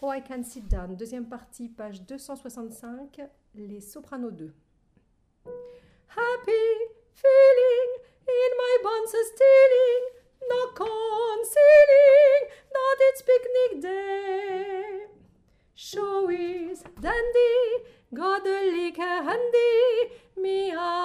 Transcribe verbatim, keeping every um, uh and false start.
Oh, I Can Sit Down, deuxième partie, page deux cent soixante-cinq, les sopranos deux. Happy feeling in my bones stealing, knock on ceiling, that it's picnic day. Show is dandy, got the liquor handy, me